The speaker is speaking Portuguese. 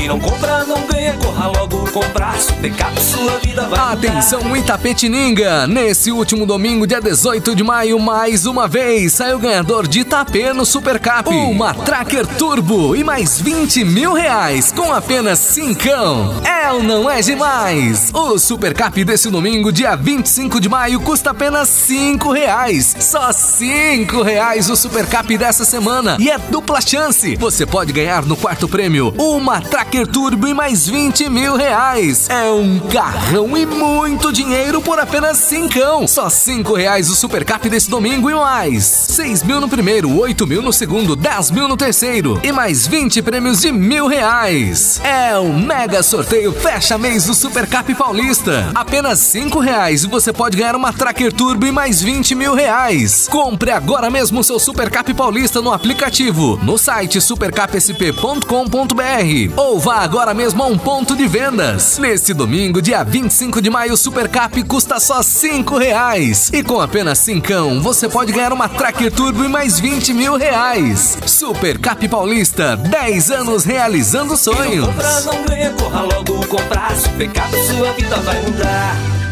Quem não compra não ganha, corra logo comprar. Supercap, sua vida vai mudar. Atenção Itapetininga, nesse último domingo, dia 18 de maio, mais uma vez, saiu o ganhador de Itapê no Supercap. Uma Tracker Turbo e mais 20 mil reais com apenas 5. É ou não é demais? O Supercap desse domingo, dia 25 de maio, custa apenas 5 reais. Só 5 reais o Supercap dessa semana. E é dupla chance. Você pode ganhar no quarto prêmio uma Tracker Turbo e mais 20 mil reais. É um carrão e muito dinheiro por apenas 5. Só 5 reais o Supercap desse domingo e mais 6 mil no primeiro, 8 mil no segundo, 10 mil no terceiro e mais 20 prêmios de R$1.000. É o mega sorteio fecha mês do Supercap Paulista. Apenas 5 reais e você pode ganhar uma Tracker Turbo e mais 20 mil reais. Compre agora mesmo o seu Supercap Paulista no aplicativo, no site supercapsp.com.br ou vá agora mesmo a um ponto de vendas. Nesse domingo, dia 25 de maio, o Supercap custa só 5 reais. E com apenas 5, você pode ganhar uma Tracker Turbo e mais 20 mil reais. Supercap Paulista, 10 anos realizando sonhos. Quem não compra não ganha, corra logo comprar. Supercap, sua vida vai mudar.